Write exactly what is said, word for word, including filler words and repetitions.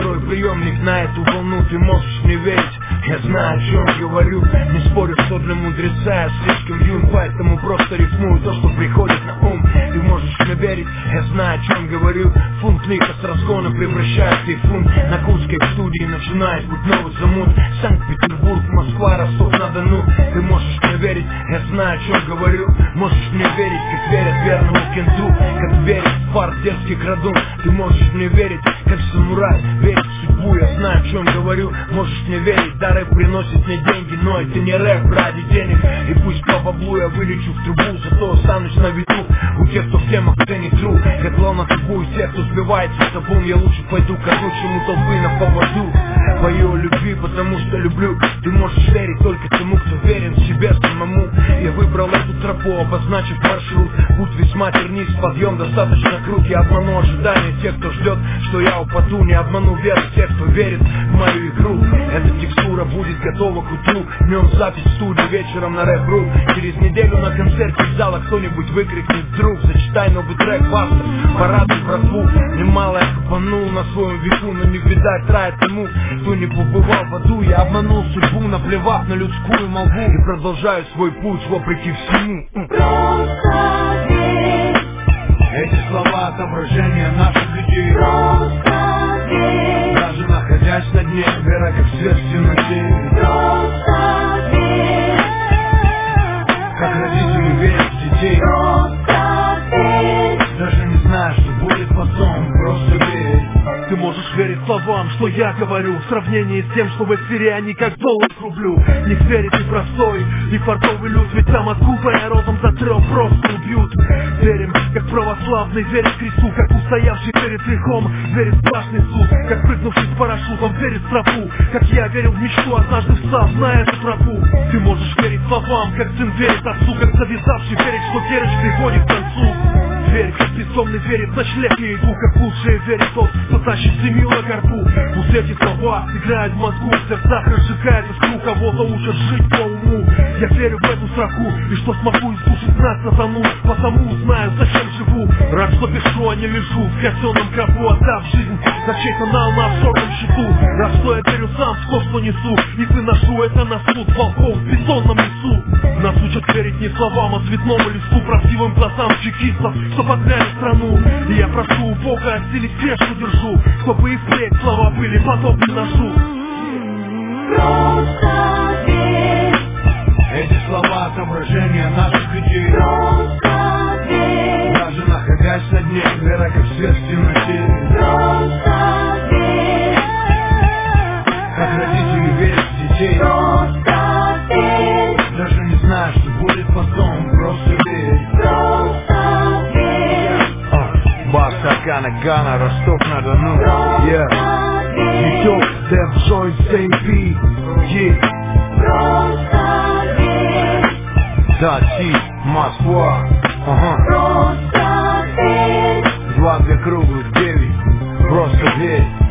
Второй приемник на эту волну, ты можешь мне верить. Я знаю, о чем говорю, не спорю, что для мудреца я слишком юн, поэтому просто рифмую то, что приходит на ум. Ты можешь мне верить, я знаю, о чем говорю. Фунт лика с разгона превращается и фунт. На Курской в студии начинает быть новый замут. Санкт-Петербург, Москва, Ростов-на-Дону. Ты можешь мне верить, я знаю, о чем говорю. Можешь мне верить, как верят верному кенту, как верит в фарт дерзких радун. Ты можешь мне верить, как самурай верит в судьбу, я знаю, о чем говорю. Можешь мне верить, да, рэп приносит мне деньги, но это не рэп ради денег. И пусть по баблу я вылечу в трубу, зато останусь на виду у тех, кто в темах ценит true. Я клал на трубу из тех, кто сбивается с табун. Я лучше пойду короче толпы на поводу. Пою о любви, потому что люблю. Ты можешь верить только тому, кто верен себе самому. Я выбрал эту тропу, обозначив маршрут. Путь весьма тернист, подъем достаточно крут. Я обману ожидания тех, кто ждет, что я упаду. Не обману веру тех, кто верит в мою игру. Эта текстура будет готова к утру. Днем запись в студии, вечером на рэп-ру. Через неделю на концерте в залах кто-нибудь выкрикнет вдруг: зачитай новый трек, баста, порадуй братву. Немало я копанул на своем веку, но не видать рая тому, кто не побывал в аду. Я обманул судьбу, наплевав на людскую молву, и продолжаю свой путь вопреки всему. Просто верь. Эти слова отображение наших идей. Просто верь. Даже находясь на дне, вера как свет в темноте. Просто верь. Как родители верят в детей. Просто верь. Даже не знаю, что будет потом, просто верь. Ты можешь верить словам, что я говорю, в сравнении с тем, что в эфире они как доллар рублю. Не верит и простой, и фартовый люд, ведь там, откуда я родом, затрём просто убьют. Верим, как православный верит кресту, как устоявший перед грехом верит в страшный суд, как прыгнувший с парашютом верит в тропу, как я верил в мечту, однажды встав на эту тропу. Ты можешь верить словам, как сын верит отцу, как завязавший верит, что веришь приходит к концу. Верь, как безумный верит в ночлег и еду, как лучшее верит тот, кто тащит семью на горбу. Пусть эти слова играют в мозгу, в сердцах разжигает искру, кого-то учат жить по уму. Я верю в эту строку, и что смогу из души знать сатану, потому знаю, зачем живу. Рад, что пишу, а не лежу в казенном гробу, отдав жизнь за чей-то нал на офшорном счету. Рад, что я верю сам в то, что несу, и выношу это на суд волков в бетонном лесу. Нас учат верить не словам, а цветному листу, правдивым глазам чекистов, что подняли страну. И я прошу у Бога осилить крепко держу, чтобы и впредь слова были подобны ножу. Просто верь. Эти слова отображение наших идей. Просто верь. Даже находясь на дне, вера как свет в темноте. Просто верь. Как родители верят в детей. Просто верь. Даже не знаю, что будет потом, просто верь. Просто верь. Бас Акана Гана, Ростов-на-Дону. Yeah. Витек, Dev Joint, Сэй Пи. Yeah. Просто верь. Да, Ти, Москва. Ага. Просто верь. Два, две круглых, девять. Просто верь.